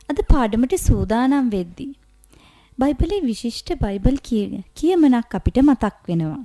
අද පාඩමට සූදානම් වෙද්දී බයිබලයේ විශිෂ්ට බයිබල් කියමනක් අපිට මතක් වෙනවා.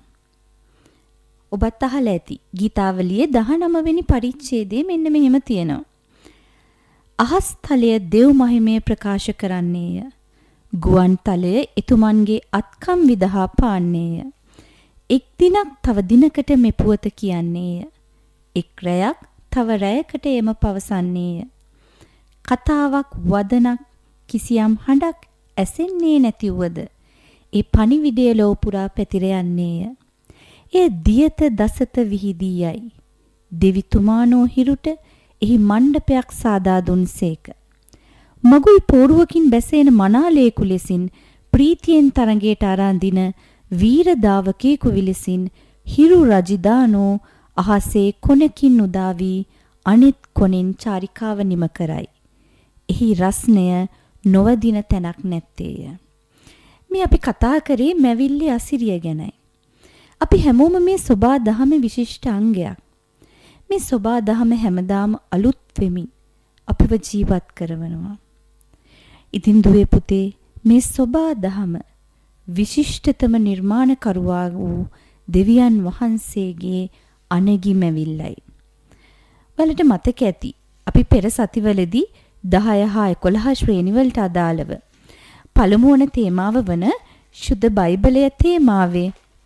ඔබත් අහලා ඇති. ගීතාවලියේ 19 වෙනි පරිච්ඡේදයේ මෙන්න මෙහෙම තියෙනවා. අහස් තලය දෙව් මහිමය ප්‍රකාශ කරන්නේය. ගුවන් තලය එතුමන්ගේ අත්කම් විදහා පාන්නේය. එක් දිනක් තව දිනකට මෙපුවත කියන්නේය. එක් රැයක් තව රැයකට එම පවසන්නේය. කතාවක් වදනක් කිසියම් හඬක් ඇසෙන්නේ නැතිවද ඒ පණිවිඩය ලෝ පුරා පැතිර යන්නේය. එය දියත දසත විහිදී යයි. දෙවිතුමානෝ හිරුට එහි මණ්ඩපයක් සාදා දුන්සේක. මගුල් පෝරුවකින් බැසෙන මනාලේකු ලෙසින් ප්‍රීතියෙන් තරඟයට ආරාඳින වීර දාවකයෙකු විලසින් හිරු රජිදානෝ අහසේ කොනකින් උදා වී අනිත් කොනෙන් චාරිකාව නිම කරයි. එහි රස්නය නොවදින තැනක් නැත්තේය. මේ අපි කතා කරේ මැවිල්ලේ අසිරිය ගැනයි. අපි හැමෝම මේ සෝබා දහමේ විශිෂ්ට අංගයක්. මේ සෝබා දහම හැමදාම අලුත් වෙමින් අපිව ජීවත් කරවනවා. ඉතින් දුවේ පුතේ මේ සෝබා දහම විශිෂ්ටතම නිර්මාණකරුවා වූ දෙවියන් වහන්සේගේ අනගිමැවිල්ලයි. වලට මතක ඇති අපි පෙර සතිවලදී 10 හා 11 ශ්‍රේණිවලට අදාළව පළමු වන තේමාව වන ශුද්ධ බයිබලයේ තේමාවේ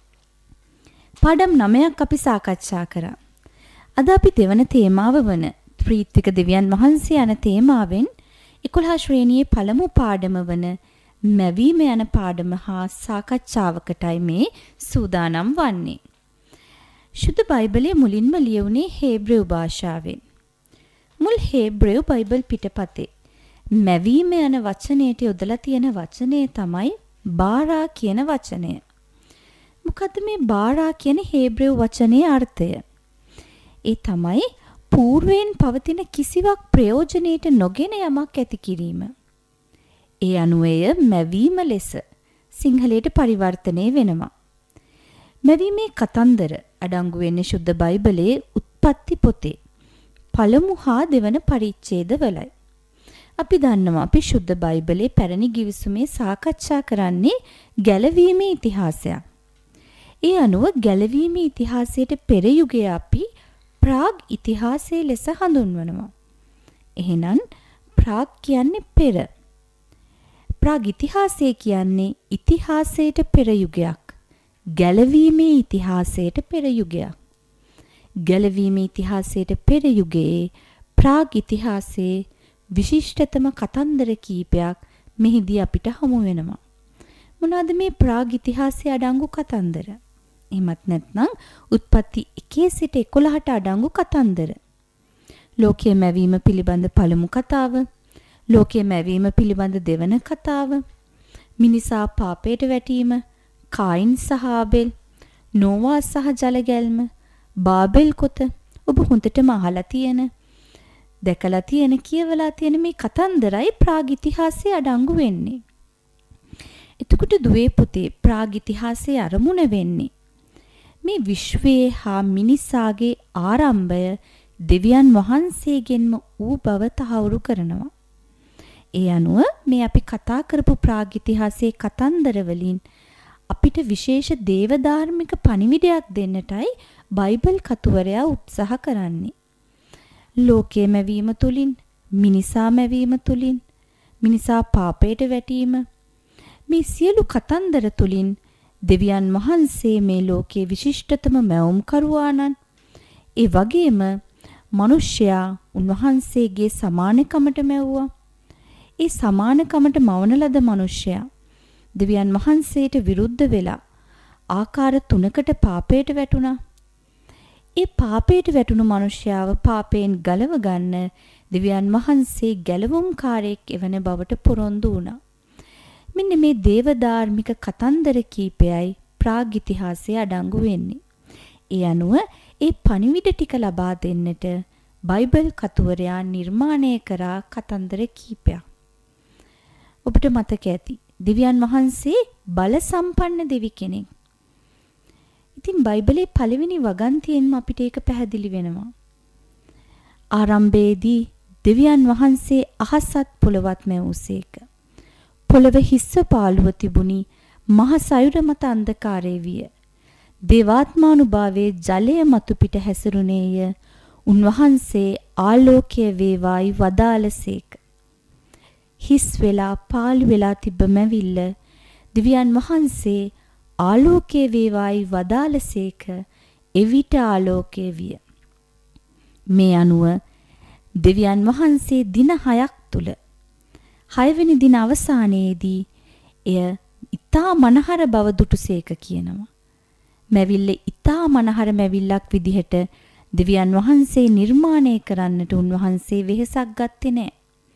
පාඩම් 9ක් අපි සාකච්ඡා කරා. අද අපි දෙවන තේමාව වන ත්‍රිත්වික දෙවියන් වහන්සේ යන තේමාවෙන් 11 ශ්‍රේණියේ පළමු පාඩම වන මැවීම යන පාඩම හා සාකච්ඡාවකටයි මේ සූදානම් වන්නේ. ශුද්ධ බයිබලයේ මුලින්ම ලියුනේ හේබ්‍රෙව් භාෂාවෙන්. මුල් හේබ්‍රෙව් බයිබල් පිටපතේ මැවීම යන වචනයට යොදලා තියෙන වචනය තමයි බාරා කියන වචනය. මොකද්ද මේ බාරා කියන හේබ්‍රෙව් වචනේ අර්ථය? ඒ තමයි పూర్වයෙන් පවතින කිසිවක් ප්‍රයෝජනෙට නොගෙන යමක් ඇති කිරීම. ඒ අනුවය මැවීම ලෙස සිංහලයට පරිවර්තනය වෙනවා. මැවීමේ කතන්දර අඩංගු වෙන්නේ ශුද්ධ බයිබලයේ උත්පත්ති පොතේ පළමු හා දෙවන පරිච්ඡේදවලයි. අපි දන්නවා අපි ශුද්ධ බයිබලයේ පැරණි ගිවිසුමේ සාකච්ඡා කරන්නේ ගැලවීමේ ඉතිහාසයක්. ඒ අනුව ගැලවීමේ ඉතිහාසයට පෙර යුගයේ අපි ප්‍රාග් ඉතිහාසය ලෙස හඳුන්වනවා. එහෙනම් ප්‍රාග් කියන්නේ පෙර. ප්‍රාග් ඉතිහාසය කියන්නේ ඉතිහාසයට පෙර යුගයක්. ගැලවීමේ ඉතිහාසයට පෙර යුගයක්. ගැලවීමේ ඉතිහාසයට පෙර යුගයේ ප්‍රාග් ඉතිහාසයේ විශිෂ්ටතම කතන්දර කීපයක් මෙහිදී අපිට හමු වෙනවා. මොනවාද මේ ප්‍රාග් ඉතිහාසයේ අඩංගු කතන්දර? එහෙමත් නැත්නම් උත්පත්ති 1 සිට 11ට අඩංගු කතන්දර. ලෝකයේ මැවීම පිළිබඳ පළමු කතාව, ලෝකයේ මැවීම පිළිබඳ දෙවන කතාව, මිනිසා පාපයට වැටීම, කායින් සහ ආබෙල්, නෝවා සහ ජලගැල්ම, බාබෙල් කොත ඔබ හොඳටම අහලා තියෙන, දැකලා තියෙන, කියවලා තියෙන මේ කතන්දරයි ප්‍රාග් ඉතිහාසයේ අඩංගු වෙන්නේ. එතකොට දුවේ පුතේ ප්‍රාග් ඉතිහාසයේ අරමුණ වෙන්නේ මේ විශ්වයේ හා මිනිසාගේ ආරම්භය දෙවියන් වහන්සේගෙන්ම ඌ බව තහවුරු කරනවා. ඒ අනුව මේ අපි කතා කරපු ප්‍රාග් ඉතිහාසයේ කතන්දර වලින් අපිට විශේෂ දේවධාර්මික පණිවිඩයක් දෙන්නටයි බයිබල් කතුවරයා උත්සාහ කරන්නේ. ලෝකයේ මැවීම තුලින්, මිනිසා මැවීම තුලින්, මිනිසා පාපයට වැටීම මේ සියලු කතන්දර තුලින් දෙවියන් වහන්සේ මේ ලෝකයේ විශිෂ්ටතම මැවුම්කරුවාණන්, ඒ වගේම මිනිසයා උන්වහන්සේගේ සමානකමට මැවුවා. ඒ සමානකමට මවන ලද මිනිසයා දෙවියන් වහන්සේට විරුද්ධ වෙලා ආකාර 3කට පාපයට වැටුණා. ඒ පාපයට වැටුණු මිනිසයාව පාපයෙන් ගලව ගන්න දෙවියන් වහන්සේ ගැලවුම්කාරයෙක් එවන බවට පොරොන්දු වුණා. මෙන්න මේ දේවධාර්මික කතන්දර කීපයයි ප්‍රාග් ඉතිහාසයේ අඩංගු වෙන්නේ. ඒ අනුව ඒ පණිවිඩ ටික ලබා දෙන්නට බයිබල් කතුවරයා නිර්මාණය කරා කතන්දර කීපයක්. ඔබට මතක ඇති දෙවියන් වහන්සේ බල සම්පන්න දෙවි කෙනෙක්. ඉතින් බයිබලයේ පළවෙනි වගන්තියෙන්ම අපිට ඒක පැහැදිලි වෙනවා. ආරම්භයේදී දෙවියන් වහන්සේ අහසත් පොළවත් මැවුසේක. පොළව හිස්ස පාළුව තිබුණි, මහ සයුර මත අන්ධකාරය විය. දේවාත්මානුභාවයේ ජලය මතු පිට හැසිරුණේය. උන්වහන්සේ ආලෝකය වේවායි වදාළසේක. හිස් වෙලා පාළු වෙලා තිබ්බ මැවිල්ල දෙවියන් වහන්සේ ආලෝකය වේවායි වදාළසේක. එවිට ආලෝකය විය. මේ අනුව දෙවියන් වහන්සේ දින 6ක් තුල 6 වෙනි දින අවසානයේදී එය ඊතා මනහර බව දුටුසේක කියනවා. මැවිල්ල ඊතා මනහර මැවිල්ලක් විදිහට දෙවියන් වහන්සේ නිර්මාණය කරන්නට උන්වහන්සේ වෙහෙසක් ගත්තේ නැහැ.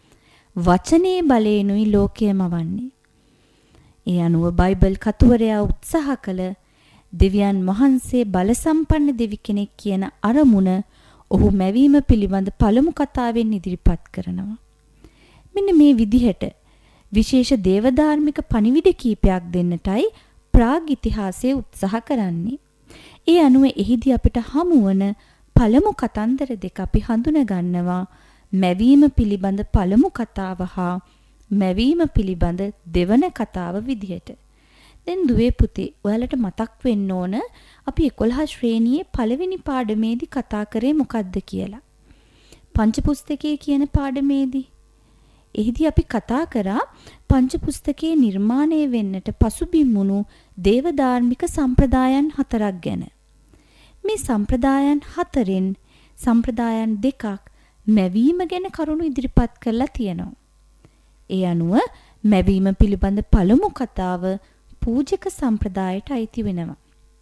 වචනේ බලයෙන්ුයි ලෝකයම වන්නේ. ඒ අනුව බයිබල් කතුවරයා උත්සාහ කළ දෙවියන් වහන්සේ බලසම්පන්න දෙවි කෙනෙක් කියන අරමුණ ඔහු මැවීම පිළිබඳ පළමු කතාවෙන් ඉදිරිපත් කරනවා. මෙන්න මේ විදිහට විශේෂ දේවධාර්මික පණිවිඩ කීපයක් දෙන්නටයි ප්‍රාග් ඉතිහාසයේ උත්සාහ කරන්නේ. ඒ අනුව එහිදී අපිට හමුවන පළමු කතන්දර දෙක අපි හඳුනා ගන්නවා. මැවීම පිළිබඳ පළමු කතාව හා මැවීම පිළිබඳ දෙවන කතාව විදිහට. දැන් දුවේ පුතේ ඔයාලට මතක් වෙන්න ඕන අපි 11 ශ්‍රේණියේ පළවෙනි පාඩමේදී කතා කරේ මොකද්ද කියලා. පංච පුස්තකයේ කියන පාඩමේදී. එහිදී අපි කතා කරා පංච පුස්තකයේ නිර්මාණය වෙන්නට පසුබිම් වුණු දේවධාර්මික සම්ප්‍රදායන් 4ක් ගැන. මේ සම්ප්‍රදායන් 4න් සම්ප්‍රදායන් 2ක් මැවීම ගැන කරුණු ඉදිරිපත් කරලා තියෙනවා. ඒ අනුව මැවීම පිළිබඳ පළමු කතාව පූජක සම්ප්‍රදායට අයිති වෙනවා.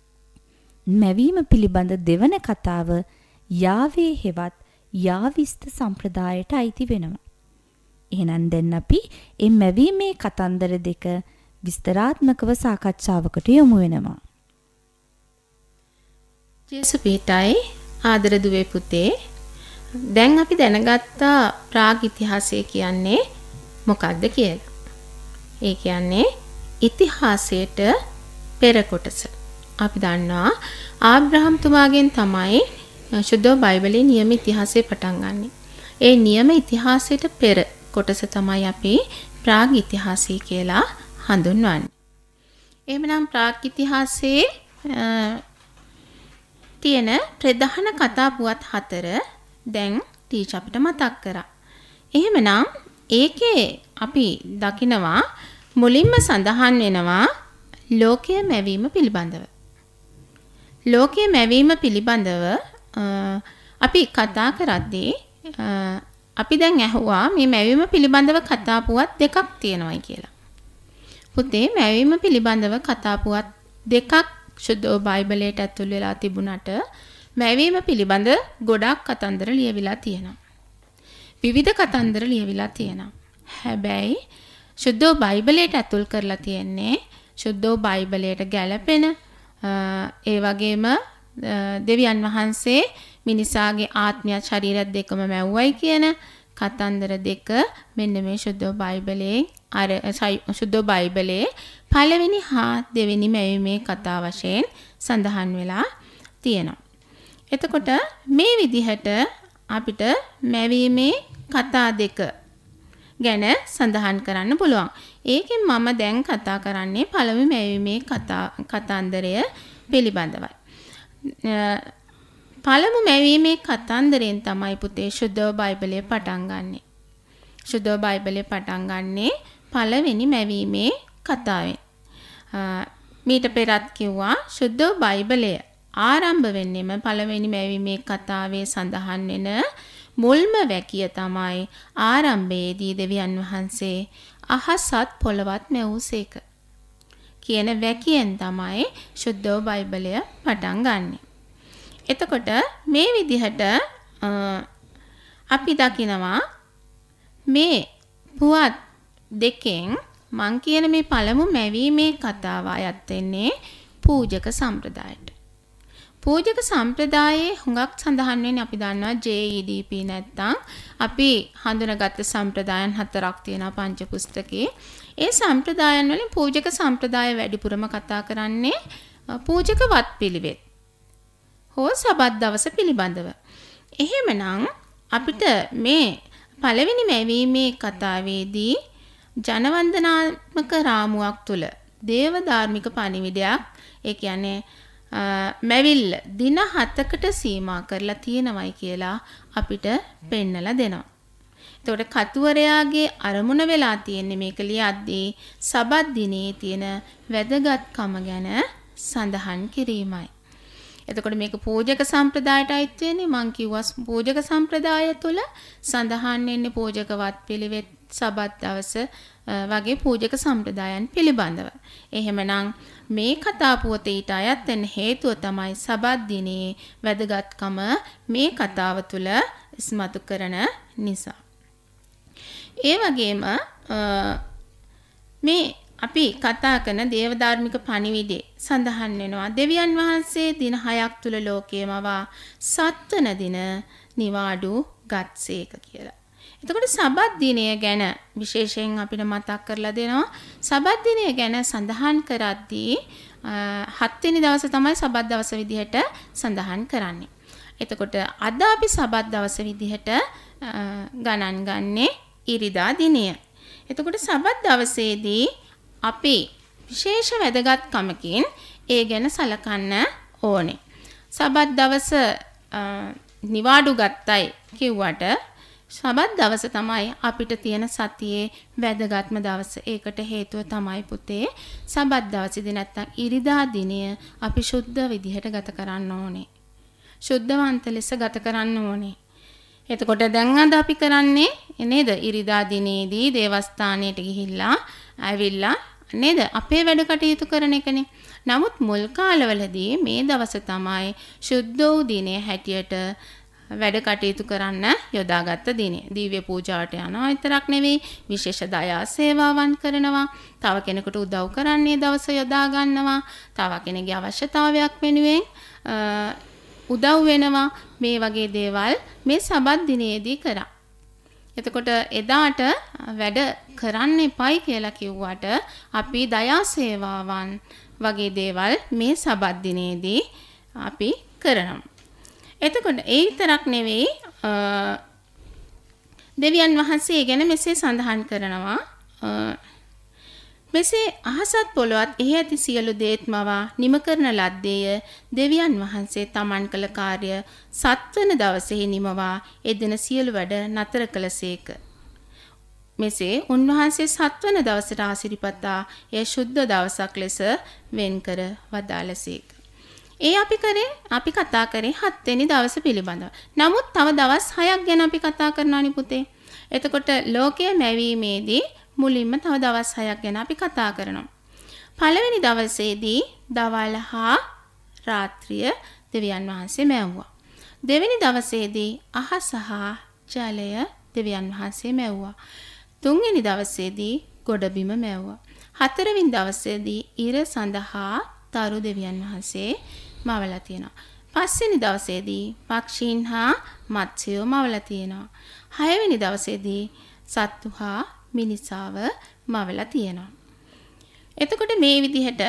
මැවීම පිළිබඳ දෙවන කතාව යාවේ හෙවත් යාවිස්ත සම්ප්‍රදායට අයිති වෙනවා. එහෙනම් දැන් අපි මේ මැවීමේ කතන්දර දෙක විස්තරාත්මකව සාකච්ඡාවකට යමු වෙනවා. ජේසු පීටයි ආදර දුවේ පුතේ. දැන් අපි දැනගත්තා ප්‍රාග් ඉතිහාසය කියන්නේ මොකක්ද කියලා. ඒ කියන්නේ ඉතිහාසයට පෙර කොටස. අපි දන්නවා ආබ්‍රහම් තුමාගෙන් තමයි සුද්ධ බයිබලයේ නියම ඉතිහාසය පටන් ගන්නෙ. ඒ නියම ඉතිහාසයට පෙර කොටස තමයි අපි ප්‍රාග් ඉතිහාසය කියලා හඳුන්වන්නේ. එහෙමනම් ප්‍රාග් ඉතිහාසයේ තියෙන ප්‍රධාන කතා පුවත් 4 දැන් ටීචර් අපිට මතක් කරා. එහෙමනම් ඒකේ අපි දකිනවා මුලින්ම සඳහන් වෙනවා ලෝකයේ මැවීම පිළිබඳව. ලෝකයේ මැවීම පිළිබඳව අපි කතා කරද්දී අපි දැන් ඇහුවා මේ මැවීම පිළිබඳව කතා පුවත් දෙකක් තියෙනවායි කියලා. පුතේ මැවීම පිළිබඳව කතා පුවත් දෙකක් සුද්ධ බයිබලයට ඇතුල් වෙලා තිබුණාට මැවීම පිළිබඳ ගොඩක් කතන්දර ලියවිලා තියෙනවා. විවිධ කතන්දර ලියවිලා තියෙනවා. හැබැයි සුද්ධ බයිබලයට ඇතුල් කරලා තියෙන්නේ සුද්ධ බයිබලයට ගැලපෙන ඒ වගේම දෙවියන් වහන්සේ මිනිසාගේ ආත්මය ශරීරයත් දෙකම මැව්වයි කියන කතන්දර දෙක මෙන්න මේ සුද්ධ බයිබලයේ සුද්ධ බයිබලයේ පළවෙනි හා දෙවෙනි මැවීමේ කතා වශයෙන් සඳහන් වෙලා තියෙනවා. එතකොට මේ විදිහට අපිට මැවීමේ කතා දෙක ගැන සඳහන් කරන්න පුළුවන්. ඒකෙන් මම දැන් කතා කරන්නේ පළවෙනි මැවීමේ කතන්දරය පිළිබඳවයි. පළමු මැවීමේ කතන්දරෙන් තමයි පුතේ සුද්ධ බයිබලය පටන් ගන්නෙ. සුද්ධ බයිබලය පටන් ගන්නේ පළවෙනි මැවීමේ කතාවෙන්. මීට පෙරත් කිව්වා සුද්ධ බයිබලය ආරම්භ වෙන්නෙම පළවෙනි මැවීමේ කතාවේ සඳහන් වෙන මුල්ම වැකිය තමයි ආරම්භයේදී දෙවියන් වහන්සේ අහසත් පොළවත් මැවුසේක කියන වැකියෙන් තමයි සුද්ධ බයිබලය පටන් ගන්නෙ. එතකොට මේ විදිහට අපි දකිනවා මේ පුවත් දෙකෙන් මං කියන මේ පළමු මැවීමේ කතාව අයත් වෙන්නේ පූජක සම්ප්‍රදායට. පූජක සම්ප්‍රදායේ හුඟක් සඳහන් වෙන්නේ අපි දන්නවා JEDP නැත්තම් අපි හඳුනාගත්ත සම්ප්‍රදායන් 4ක් තියෙනවා පංච පුස්තකේ. ඒ සම්ප්‍රදායන් වලින් පූජක සම්ප්‍රදාය වැඩිපුරම කතා කරන්නේ පූජක වත් පිළිවෙත් හෝ සබත් දවස පිළිබඳව. එහෙමනම් අපිට මේ පළවෙනි මැවීමේ කතාවේදී ජනවන්දනාත්මක රාමුවක් තුල දේව ධාර්මික පණිවිඩයක් ඒ කියන්නේ මැවිල්ල දින 7කට සීමා කරලා තියෙනවයි කියලා අපිට පෙන්නලා දෙනවා. එතකොට කතුවරයාගේ අරමුණ වෙලා තියෙන්නේ මේක ලියද්දී සබත් දිනේ තියෙන වැදගත්කම ගැන සඳහන් කිරීමයි. එතකොට මේක පූජක සම්ප්‍රදායට අයිති වෙන්නේ මං කිව්වා පූජක සම්ප්‍රදාය තුළ සඳහන් වෙන්නේ පූජකවත් පිළිවෙත් සබත් දවස වගේ පූජක සම්ප්‍රදායන් පිළිබඳව. එහෙමනම් මේ කතා පුවත ඊට අයත් වෙන හේතුව තමයි සබත් දිනේ වැදගත්කම මේ කතාව තුළ ඉස්මතු කරන නිසා. ඒ වගේම මේ අපි කතා කරන දේව ධාර්මික පණිවිඩේ සඳහන් වෙනවා දෙවියන් වහන්සේ දින 6ක් තුල ලෝකයේමවා 7 වෙනි දින නිවාඩු ගත්සේක කියලා. එතකොට සබත් දිනය ගැන විශේෂයෙන් අපිට මතක් කරලා දෙනවා. සබත් දිනය ගැන සඳහන් කරද්දී 7 වෙනි දවස තමයි සබත් දවස විදිහට සඳහන් කරන්නේ. එතකොට අද අපි සබත් දවස විදිහට ගණන් ගන්නේ ඉරිදා දිනය. එතකොට සබත් දවසේදී අපි විශේෂ වැදගත්කමකින් ඒ ගැන සලකන්න ඕනේ. සබත් දවස නිවාඩු ගත්තයි කිව්වට සබත් දවස තමයි අපිට තියෙන සතියේ වැදගත්ම දවස. ඒකට හේතුව තමයි පුතේ සබත් දවසේදී නැත්තම් ඉරිදා දිනය අපි සුද්ධ විදිහට ගත කරන්න ඕනේ. සුද්ධවන්ත ලෙස ගත කරන්න ඕනේ. එතකොට දැන් අද අපි කරන්නේ නේද ඉරිදා දිනේදී දේවස්ථානයට ගිහිල්ලා ඇවිල්ලා නේද අපේ වැඩ කටයුතු කරන එකනේ. නමුත් මුල් කාලවලදී මේ දවස තමයි සුද්ධ වූ දිනේ හැටියට වැඩ කටයුතු කරන්න යොදාගත්ත දිනේ. දිව්‍ය පූජාවට යනවා විතරක් නෙවෙයි විශේෂ දයා සේවාවන් කරනවා. තව කෙනෙකුට උදව් කරන්නේ දවස යොදා ගන්නවා. තව කෙනෙකුගේ අවශ්‍යතාවයක් වෙනුවෙන් උදව් වෙනවා. මේ වගේ දේවල් මේ සබත් දිනේදී කරා. එතකොට එදාට වැඩ කරන්න එපයි කියලා කිව්වට අපි දයා සේවාවන් වගේ දේවල් මේ සබත් දිනේදී අපි කරනවා. එතකොට ඒ විතරක් නෙවෙයි දෙවියන් වහන්සේ ගැන මෙසේ සඳහන් කරනවා. මෙසේ අහසත් පොළොවත් එහි ඇති සියලු දේත්මවා නිම කරන ලද්දේය. දෙවියන් වහන්සේ තමන් කළ කාර්ය 7 වන දවසෙහි නිමවා එදින සියලු වැඩ නතර කළසේක. මෙසේ උන්වහන්සේ 7 වන දවසට ආසිරිපතා එය ශුද්ධ දවසක් ලෙස වෙන් කර වදාළසේක. ඒ අපි කතා කරේ 7 වෙනි දවස පිළිබඳව. නමුත් තව දවස් 6ක් ගැන අපි කතා කරනවානි පුතේ. එතකොට ලෝකයේ මැවීමේදී මුලින්ම තව දවස් 6ක් ගැන අපි කතා කරනවා. පළවෙනි දවසේදී දවල් හා රාත්‍රිය දෙවියන් වහන්සේ මැව්වා. දෙවෙනි දවසේදී අහස හා ජලය දෙවියන් වහන්සේ මැව්වා. තුන්වෙනි දවසේදී ගොඩබිම මැව්වා. හතරවෙනි දවසේදී ඉර සඳහා තරු දෙවියන් වහන්සේ මවලා තියෙනවා. පස්වෙනි දවසේදී පක්ෂීන් හා මත්ස්‍යෝ මවලා තියෙනවා. හයවෙනි දවසේදී සත්තු හා මිනිසාව මවලා තියෙනවා. එතකොට මේ විදිහට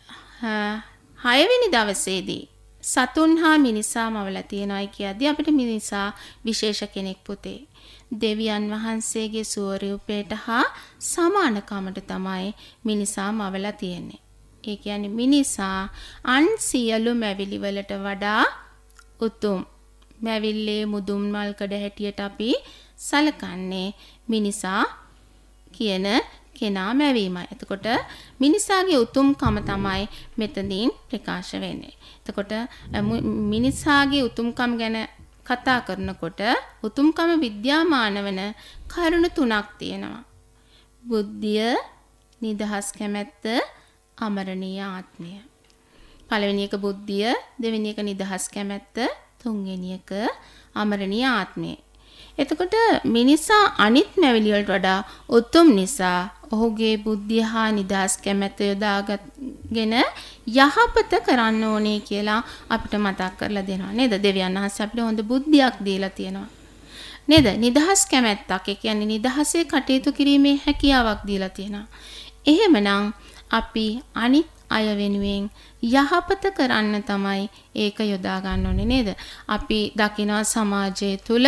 6 වෙනි දවසේදී සතුන් හා මිනිසා මවලා තියෙනයි කියද්දී අපිට මිනිසා විශේෂ කෙනෙක් පුතේ. දෙවියන් වහන්සේගේ ස්වරූපයට හා සමානකමට තමයි මිනිසා මවලා තියෙන්නේ. ඒ කියන්නේ මිනිසා අන් සියලු මැවිලි වලට වඩා උතුම්. මැවිල්ලේ මුදුන් මල්කඩ හැටියට අපි සලකන්නේ මිනිසා කියන කෙනා මැවීමයි. එතකොට මිනිසාගේ උතුම්කම තමයි මෙතනින් ප්‍රකාශ වෙන්නේ. එතකොට මිනිසාගේ උතුම්කම ගැන කතා කරනකොට උතුම්කම විද්‍යාමාන වන කරුණු 3ක් තියෙනවා. බුද්ධිය, නිදහස් කැමැත්ත, අමරණීය ආත්මය. පළවෙනි එක බුද්ධිය, දෙවෙනි එක නිදහස් කැමැත්ත, තුන්වෙනි එක අමරණීය ආත්මය. එතකොට මිනිසා අනිත් මැවිලි වලට වඩා උතුම් නිසා ඔහුගේ බුද්ධිය හා නිදහස් කැමැත්ත යොදාගෙන යහපත කරන්න ඕනේ කියලා අපිට මතක් කරලා දෙනවා නේද? දෙවියන් වහන්සේ අපිට හොඳ බුද්ධියක් දීලා තියෙනවා. නේද? නිදහස් කැමැත්තක්, ඒ කියන්නේ නිදහසේ කටයුතු කිරීමේ හැකියාවක් දීලා තියෙනවා. එහෙමනම් අපි අනිත් අය වෙනුවෙන් යහපත කරන්න තමයි ඒක යොදා ගන්න ඕනේ නේද? අපි දකිනවා සමාජය තුල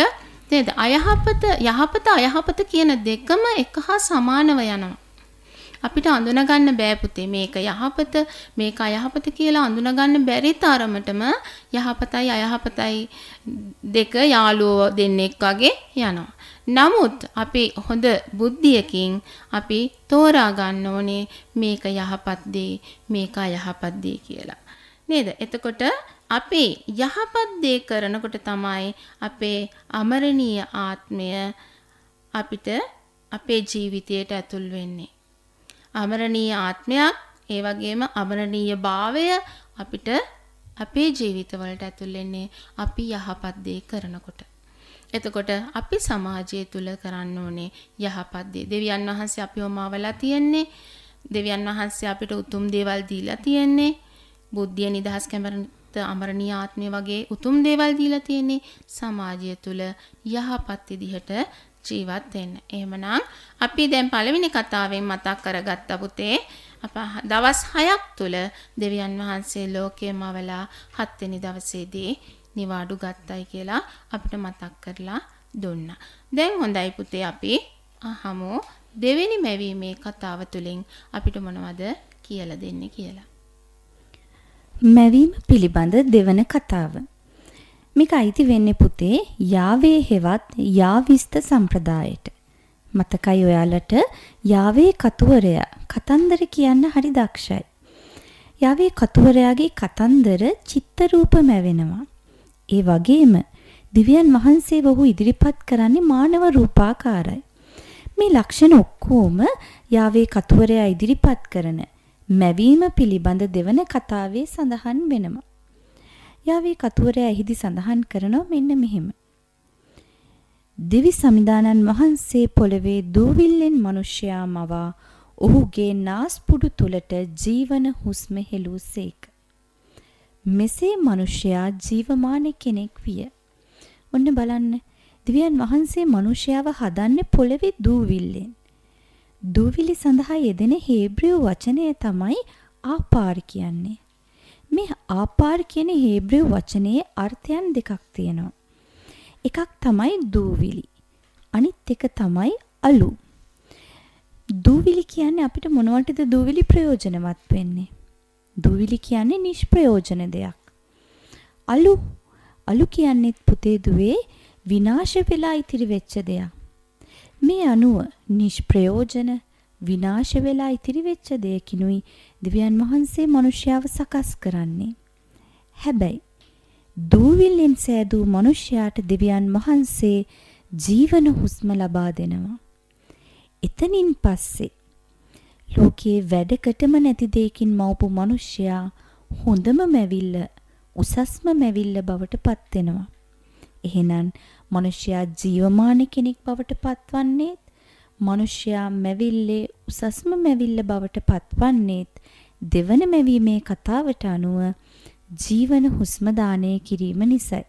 නේද? යහපත අයහපත කියන දෙකම එක හා සමානව යනවා. අපිට අඳුන ගන්න බෑ පුතේ මේක යහපත මේක අයහපත කියලා අඳුන ගන්න බැරි තරමටම යහපතයි අයහපතයි දෙක යාළුවෝ දෙන්නෙක් වගේ යනවා. නමුත් අපි හොඳ බුද්ධියකින් අපි තෝරා ගන්න ඕනේ මේක යහපත් දේ මේක අයහපත් දේ කියලා. නේද? එතකොට අපි යහපත් දේ කරනකොට තමයි අපේ අමරණීය ආත්මය අපිට අපේ ජීවිතයට ඇතුල් වෙන්නේ. අමරණීය ආත්මයක් ඒ වගේම අමරණීය භාවය අපිට අපේ ජීවිතවලට ඇතුල් වෙන්නේ අපි යහපත් දේ කරනකොට. එතකොට අපි සමාජය තුල කරන්න ඕනේ යහපත් දේ. දෙවියන් වහන්සේ අපිව මවලා තියෙන්නේ. දෙවියන් වහන්සේ අපිට උතුම් දේවල් දීලා තියෙන්නේ. බුද්ධිය නිදහස් කැමරත අමරණීය ආත්මය වගේ උතුම් දේවල් දීලා තියෙන්නේ. සමාජය තුල යහපත් විදිහට ජීවත් වෙන්න. එහෙමනම් අපි දැන් පළවෙනි කතාවෙන් මතක් කරගත්ත පුතේ අප දවස් 6ක් තුල දෙවියන් වහන්සේ ලෝකයම වලා 7 වෙනි දවසේදී නිවාඩු ගත්තයි කියලා අපිට මතක් කරලා දුන්නා. දැන් හොඳයි පුතේ අපි අහමු දෙවෙනි මැවීමේ කතාව තුලින් අපිට මොනවද කියලා දෙන්නේ කියලා. මැවීම පිළිබඳ දෙවන කතාව. මේක අයිති වෙන්නේ පුතේ යාවේ හෙවත් යාවිස්ත සම්ප්‍රදායට. මතකයි ඔයාලට යාවේ කතුවරයා කතන්දර කියන්න හරි දක්ෂයි. යාවේ කතුවරයාගේ කතන්දර චිත්ත රූප මැවෙනවා. ඒ වගේම දිව්‍යයන් වහන්සේ වහු ඉදිරිපත් කරන්නේ මානව රූපාකාරයි. මේ ලක්ෂණ ඔක්කොම යාවේ කතුවරයා ඉදිරිපත් කරන මැවීම පිළිබඳ දෙවන කතාවේ සඳහන් වෙනවා. යාවේ කතුවරයා එහිදී සඳහන් කරනවා මෙන්න මෙහෙම. දිවි සමිදානන් වහන්සේ පොළවේ දූවිල්ලෙන් මිනිසයා මවා ඔහුගේ නාස්පුඩු තුලට ජීවන හුස්ම හෙළූසේක. මෙසේ මිනිසයා ජීවමාන කෙනෙක් විය. ඔන්න බලන්න දිව්‍යයන් වහන්සේ මිනිසයාව හදන්නේ පොළවේ දූවිල්ලෙන්. දූවිලි සඳහා යෙදෙන හේබ්‍රියු වචනය තමයි ආපාර කියන්නේ. මේ ආපාර කියන හේබ්‍රියු වචනේ අර්ථයන් දෙකක් තියෙනවා. එකක් තමයි දූවිලි. අනිත් එක තමයි අලු. දූවිලි කියන්නේ අපිට මොනවටද දූවිලි ප්‍රයෝජනවත් වෙන්නේ? දූවිලි කියන්නේ නිෂ්ප්‍රයෝජන දෙයක්. අලු කියන්නේ පුතේ දුවේ විනාශ වෙලා ඉතිරි වෙච්ච දෙයක්. මේ අනුව නිෂ්ප්‍රයෝජන විනාශ වෙලා ඉතිරි වෙච්ච දෙයකිනුයි දිව්‍යයන් වහන්සේ මිනිසයාව සකස් කරන්නේ. හැබැයි දූවිල්ලෙන් සෑදූ මිනිසයාට දිව්‍යයන් වහන්සේ ජීවන හුස්ම ලබා දෙනවා. එතනින් පස්සේ ලෝකයේ වැඩකටම නැති දෙයකින් මවපු මිනිසයා හොඳම මැවිල්ල උසස්ම මැවිල්ල බවට පත් වෙනවා. එහෙනම් මිනිසයා ජීවමාන කෙනෙක් බවට පත්වන්නේත් මිනිසයා මැවිල්ලේ උසස්ම මැවිල්ල බවට පත්වන්නේත් දෙවන මැවීමේ කතාවට අනුව ජීවන හුස්ම දානය කිරීම නිසයි.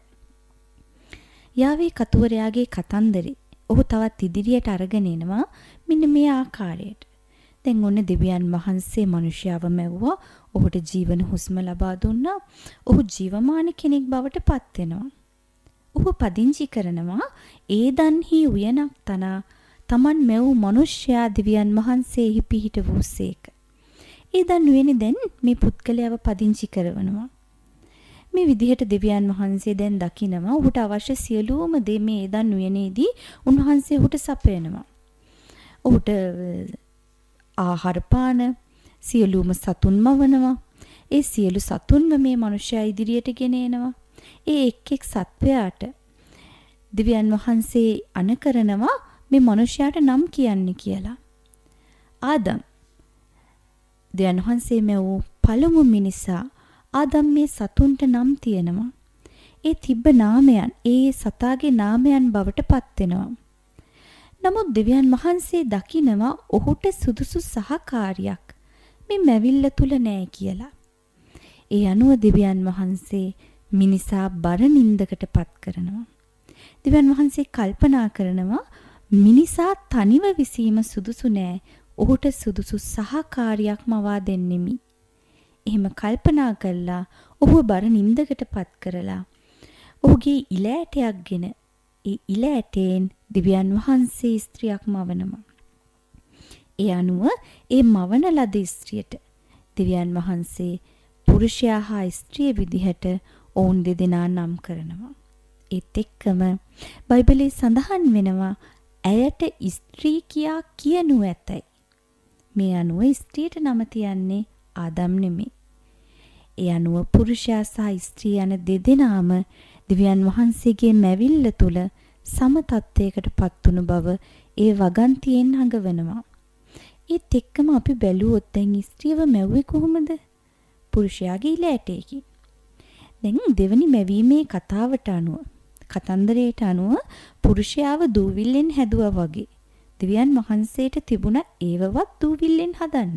යාවේ කතුවරයාගේ කතන්දරේ ඔහු තවත් ඉදිරියට අරගෙන එනවා මෙන්න මේ ආකාරයට. දැන් ඔන්න දෙවියන් වහන්සේ මිනිසයාව මැව්වා. ඔහුට ජීවන හුස්ම ලබා දුන්නා. ඔහු ජීවමාන කෙනෙක් බවට පත් වෙනවා. ඔහු පදිංචි කරනවා ඒදන්හි උයනක් තනා තමන් මැව් මිනිසයා දෙවියන් වහන්සේහි පිහිට වූසේක. ඒදන් උයනේ දැන් මේ පුත්කලයාව පදිංචි කරනවා. මේ විදිහට දෙවියන් වහන්සේ දැන් දකිනවා ඔහුට අවශ්‍ය සියලුම දේ මේ ඒදන් උයනේදී උන්වහන්සේ ඔහුට සපයනවා. ඔහුට ආහාර පාන සියලුම සතුන් මවනවා. ඒ සියලු සතුන්ම මේ මිනිසයා ඉදිරියට ගෙන එනවා. ඒ එක් එක් සත්වයාට දිව්‍යයන් වහන්සේ අනකරනවා මේ මිනිසයාට නම් කියන්නේ කියලා. ආදම් දෙවියන් වහන්සේ මෙව් පළමු මිනිසා ආදම් මේ සතුන්ට නම් තියෙනවා. ඒ තිබ්බ නාමයන් ඒ සතාගේ නාමයන් බවට පත් වෙනවා. නමුත් දෙවියන් වහන්සේ දකිනවා ඔහුට සුදුසු සහකාරියක් මේ මැවිල්ල තුල නැහැ කියලා. ඒ අනුව දෙවියන් වහන්සේ මිනිසා බර නින්දකට පත් කරනවා. දෙවියන් වහන්සේ කල්පනා කරනවා මිනිසා තනිව විසීම සුදුසු නෑ. ඔහුට සුදුසු සහකාරියක් මවා දෙන්නෙමි. එහෙම කල්පනා කළා ඔහුව බර නින්දකට පත් කරලා ඔහුගේ ඉලෑටයක්ගෙන ඒ ඉල ඇටයෙන් දෙවියන් වහන්සේ ස්ත්‍රියක් මවනවා. ඒ අනුව ඒ මවන ලද ස්ත්‍රියට දෙවියන් වහන්සේ පුරුෂයා හා ස්ත්‍රිය විදිහට ඔවුන් දෙදෙනා නම් කරනවා. ඒත් එක්කම බයිබලයේ සඳහන් වෙනවා ඇයට ස්ත්‍රී කියා කියනු ඇතයි. මේ අනුව ස්ත්‍රියට නම තියන්නේ ආදම් නෙමෙයි. ඒ අනුව පුරුෂයා සහ ස්ත්‍රී යන දෙදෙනාම දෙවියන් වහන්සේගේ මැවිල්ල තුල සම තත්ත්වයකට පත්වුණු බව ඒ වගන්තියෙන් හඟවනවා. ඒත් එක්කම අපි බැලුවොත් දැන් ස්ත්‍රියව මැව්වේ කොහොමද? පුරුෂයාගේ ඉල ඇටයකින්. දැන් දෙවනි මැවීමේ කතාවට අනුව කතන්දරයට අනුව පුරුෂයාව දූවිල්ලෙන් හැදුවා වගේ දෙවියන් වහන්සේට තිබුණ ඒවවත් දූවිල්ලෙන් හදන්න.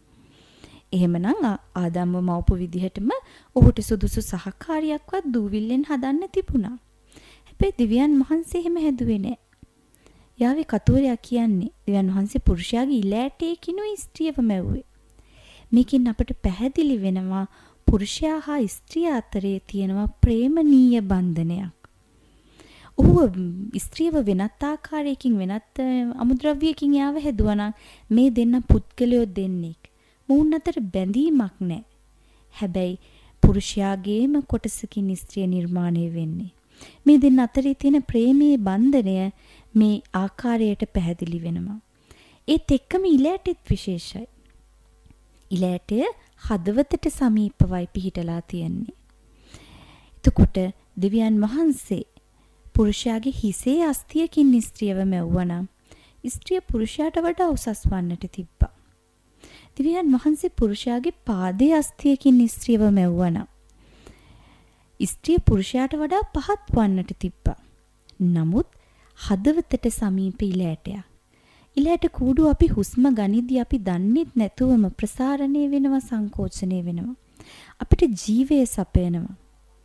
එහෙමනම් ආදම්ව මවපු විදිහටම ඔහුට සුදුසු සහකාරියක්වත් දූවිල්ලෙන් හදන්න තිබුණා. හැබැයි දෙවියන් වහන්සේ එහෙම හැදුවේ නෑ. යාවේ කතෝරයා කියන්නේ දෙවියන් වහන්සේ පුරුෂයාගේ ඉල ඇටයකිනුයි ස්ත්‍රියව මැව්වේ. මේකෙන් අපට පැහැදිලි වෙනවා පුරුෂයා හා ස්ත්‍රිය අතරේ තියෙනවා ප්‍රේමනීය බන්ධනයක්. ඔහු ස්ත්‍රියව වෙනත් ආකාරයකින් වෙනත් අමුද්‍රව්‍යයකින් යාව හැදුවා නම් මේ දෙන්න පුද්ගලයෝ දෙන්නෙක්. මොවුන් අතර බැඳීමක් නැහැ. හැබැයි පුරුෂයාගේම කොටසකින් ස්ත්‍රිය නිර්මාණය වෙන්නේ. මේ දෙන්න අතරේ තියෙන ප්‍රේමයේ බන්ධනය මේ ආකාරයට පැහැදිලි වෙනවා. ඒත් එක්කම ඉල ඇටෙත් විශේෂයි. ඉල ඇටය හදවතට සමීපවයි පිහිටලා තියෙන්නේ. එතකොට දෙවියන් වහන්සේ පුරුෂයාගේ හිසේ අස්තියකින් ස්ත්‍රියව මැව්වනම් ස්ත්‍රිය පුරුෂයාට වඩා උසස් වන්නට තිබ්බා. දෙවියන් වහන්සේ පුරුෂයාගේ පාදයේ අස්තියකින් ස්ත්‍රියව මැව්වනම් ස්ත්‍රිය පුරුෂයාට වඩා පහත් වන්නට තිබ්බා. නමුත් හදවතට සමීප ඉල ඇටයක්. ඉල ඇට කූඩුව අපි හුස්ම ගනිද්දී අපි දන්නේත් නැතුවම ප්‍රසාරණය වෙනවා, සංකෝචනය වෙනවා. අපිට ජීවය සපයනවා.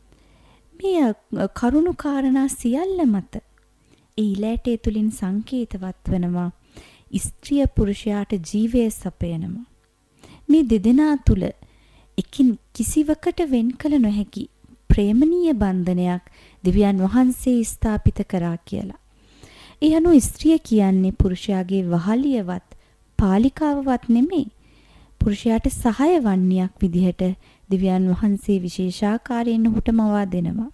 මේ කරුණු කාරණා සියල්ල මත ඒ ඉල ඇටය තුලින් සංකේතවත් වෙනවා ස්ත්‍රිය පුරුෂයාට ජීවය සපයනවා. මේ දෙදෙනා තුල එකින් කිසිවකට වෙන් කළ නොහැකි ප්‍රේමනීය බන්ධනයක් දෙවියන් වහන්සේ ස්ථාපිත කරා කියලා. ඒ අනුව ස්ත්‍රිය කියන්නේ පුරුෂයාගේ වහලියවත් පාලිකාවවත් නෙමෙයි. පුරුෂයාට සහාය වන්නේක් විදිහට දෙවියන් වහන්සේ විශේෂාකාරයෙන් ඔහුට මවා දෙනවා.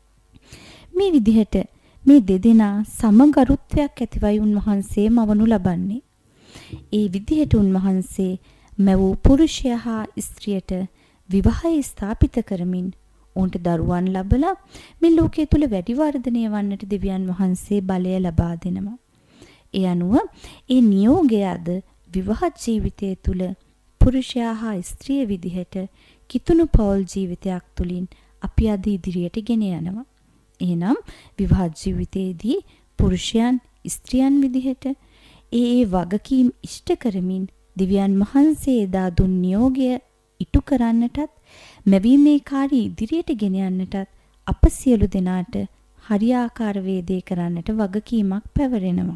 මේ විදිහට මේ දෙදෙනා සමගරුත්වයක් ඇතිවයි උන්වහන්සේ මවනු ලබන්නේ. ඒ විදිහට උන්වහන්සේ මැවූ පුරුෂයා හා ස්ත්‍රියට විවාහය ස්ථාපිත කරමින් උන්ට දරුවන් ලබලා මේ ලෝකයේ තුල වැඩි වර්ධනය වන්නට දෙවියන් වහන්සේ බලය ලබා දෙනවා. ඒ අනුව ඒ නියෝගය අද විවාහ ජීවිතය තුල පුරුෂයා හා ස්ත්‍රිය විදිහට කිතුණු පෞල් ජීවිතයක් තුලින් අපි අද ඉදිරියට ගෙන යනවා. එහෙනම් විවාහ ජීවිතයේදී පුරුෂයන් ස්ත්‍රියන් විදිහට ඒ වගකීම් ඉෂ්ට කරමින් දෙවියන් වහන්සේ දා දුන් නියෝගය ඉටු කරන්නටත් මැවීමේ කාර්යය ඉදිරියට ගෙන යන්නටත් අප සියලු දෙනාට හරියාකාර වේදේ කරන්නට වගකීමක් පැවරෙනවා.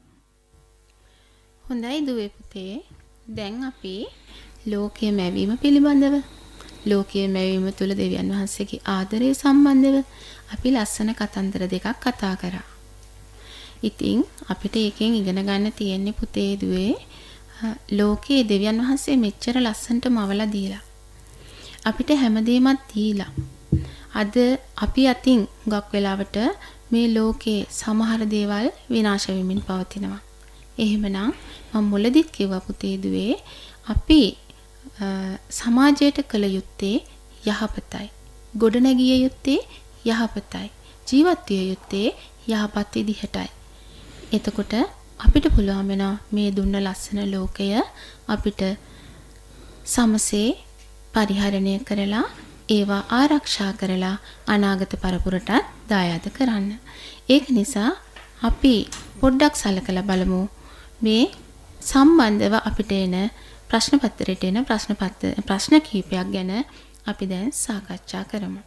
හොඳයි දුවේ පුතේ. දැන් අපි ලෝකයේ මැවීම පිළිබඳව ලෝකයේ මැවීම තුළ දෙවියන් වහන්සේගේ ආදරය සම්බන්ධව අපි ලස්සන කතන්දර දෙකක් කතා කරා. ඉතින් අපිට එකෙන් ඉගෙන ගන්න තියෙන්නේ පුතේ දුවේ ලෝකයේ දෙවියන් වහන්සේ මෙච්චර ලස්සනට මවලා දීලා අපිට හැමදේමත් දීලා අද අපි අතින් ගොක් වෙලාවට මේ ලෝකේ සමහර දේවල් විනාශ වෙමින් පවතිනවා. එහෙමනම් මම මුලදිත් කිව්වා පුතේ දුවේ අපි සමාජයට කළ යුත්තේ යහපතයි. ගොඩනැගිය යුත්තේ යහපතයි. ජීවත් විය යුත්තේ යහපත් විදිහටයි. එතකොට අපිට පුළුවන් වෙනවා මේ දුන්න ලස්සන ලෝකය අපිට සමසේ පරිහරණය කරලා ඒවා ආරක්ෂා කරලා අනාගත පරපුරටත් දායාද කරන්න. ඒක නිසා අපි පොඩ්ඩක් සලකලා බලමු මේ සම්බන්ධව අපිට එන ප්‍රශ්න පත්‍රයට එන ප්‍රශ්න කිහිපයක් ගැන අපි දැන් සාකච්ඡා කරමු.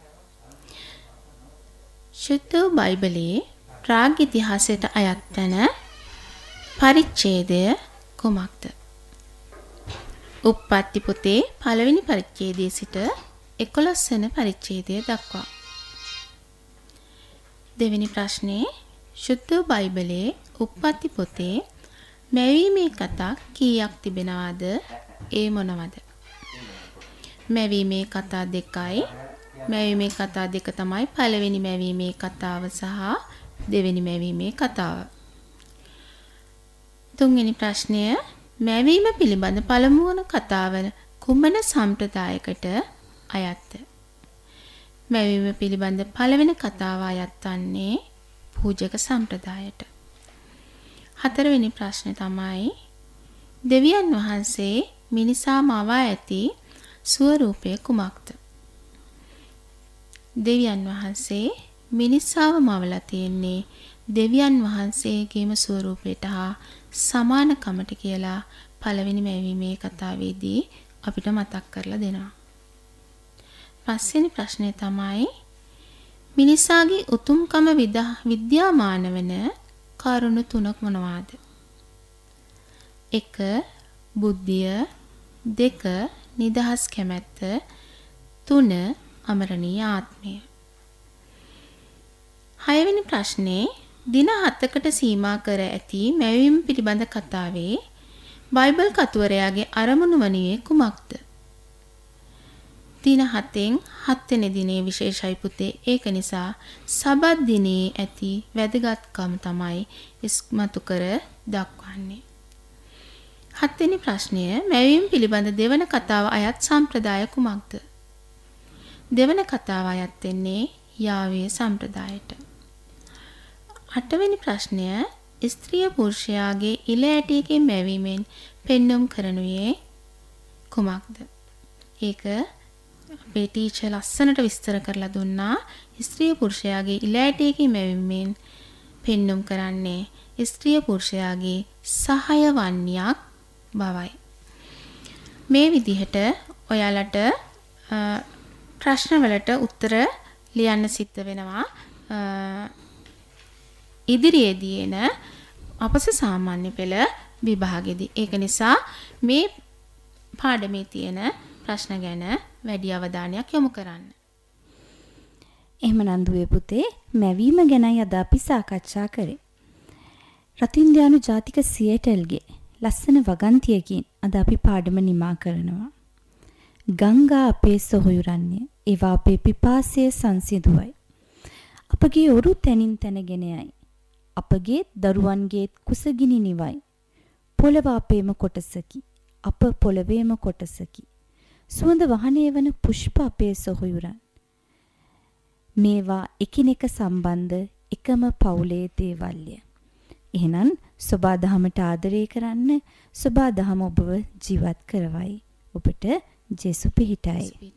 ශුද්ධ බයිබලයේ ප්‍රාග් ඉතිහාසයට අයත් වෙන පරිච්ඡේදය කුමක්ද? උප්පත්ති පොතේ පළවෙනි පරිච්ඡේදයේ සිට 11 වෙනි පරිච්ඡේදය දක්වා. දෙවෙනි ප්‍රශ්නේ ශුද්ධ බයිබලයේ උප්පත්ති පොතේ මැවීමේ කතා කීයක් තිබෙනවද? ඒ මොනවද? මැවීමේ කතා 2යි. මැවීමේ කතා 2 තමයි පළවෙනි මැවීමේ කතාව සහ දෙවෙනි මැවීමේ කතාව. තුන්වෙනි ප්‍රශ්නය මැවීම පිළිබඳ පළමු වන කතාව කුමන සම්ප්‍රදායකට අයත්ද? මැවීම පිළිබඳ පළවෙනි කතාව අයත් වන්නේ පූජක සම්ප්‍රදායට. හතරවෙනි ප්‍රශ්නේ තමයි දෙවියන් වහන්සේ මිනිසා මවා ඇති ස්වරූපය කුමක්ද? දෙවියන් වහන්සේ මිනිසාව මවලා තියෙන්නේ දෙවියන් වහන්සේගේම ස්වරූපයට හා සමානකමට කියලා පළවෙනි මැවීමේ කතාවේදී අපිට මතක් කරලා දෙනවා. පස්වෙනි ප්‍රශ්නේ තමයි මිනිසාගේ උතුම්කම විද්‍යාමාන වන කරුණු 3 මොනවාද? 1. බුද්ධිය, 2. නිදහස් කැමැත්ත, 3. අමරණීය ආත්මය. 6 වෙනි ප්‍රශ්නේ දින 7කට සීමා කර ඇති මැවීම පිළිබඳ කතාවේ බයිබල් කතුවරයාගේ අරමුණු වනුයේ කුමක්ද? දින 7න් 7 වෙනි දිනේ විශේෂයි පුතේ. ඒක නිසා සබත් දිනේ ඇති වැදගත්කම තමයි ඉස්මතු කර දක්වන්නේ. 7 වෙනි ප්‍රශ්නය මැවීම පිළිබඳ දෙවන කතාව අයත් සම්ප්‍රදාය කුමක්ද? දෙවන කතාව අයත් වෙන්නේ යාවේ සම්ප්‍රදායට. 8 වෙනි ප්‍රශ්නය ස්ත්‍රිය පුරුෂයාගේ ඉල ඇටියකින් මැවීමෙන් පෙන්눔 කරනුයේ කුමක්ද? ඒක අපේ ටීචර් ලස්සනට විස්තර කරලා දුන්නා. ස්ත්‍රිය පුරුෂයාගේ ඉල ඇටියකින් මැවීමෙන් පෙන්눔 කරන්නේ ස්ත්‍රිය පුරුෂයාගේ සහයවන්නියක් බවයි. මේ විදිහට ඔයාලට ප්‍රශ්න වලට උත්තර ලියන්න සිද්ධ වෙනවා ඉදිරියේදී එන අපස සාමාන්‍ය පෙළ විභාගෙදී. ඒක නිසා මේ පාඩමේ තියෙන ප්‍රශ්න ගැන වැඩි අවධානයක් යොමු කරන්න. එහෙමනම් දුවේ පුතේ මැවීම ගැනයි අද අපි සාකච්ඡා කරේ. රතින්ද්‍යානු ජාතික සියටල්ගේ ලස්සන වගන්තියකින් අද අපි පාඩම නිමා කරනවා. ගංගා අපේ සොහොයුරන්නේ ඒවා අපේ පිපාසය සංසිඳුවයි. අපගේ ඔරු තැනින් තැනගෙන යයි. අපගේ දරුවන්ගේ කුසගිනි නිවයි. පොළව අපේම කොටසකි. අප පොළවේම කොටසකි. සුවඳ වහනේ වන පුෂ්ප අපේ සොහොයුරන්. මේවා එකිනෙක සම්බන්ධ එකම පවුලේ දේවල්ය. එහෙනම් සබා දහමට ආදරය කරන්න. සබා දහම ඔබව ජීවත් කරවයි. ඔබට ජේසු පිහිටයි.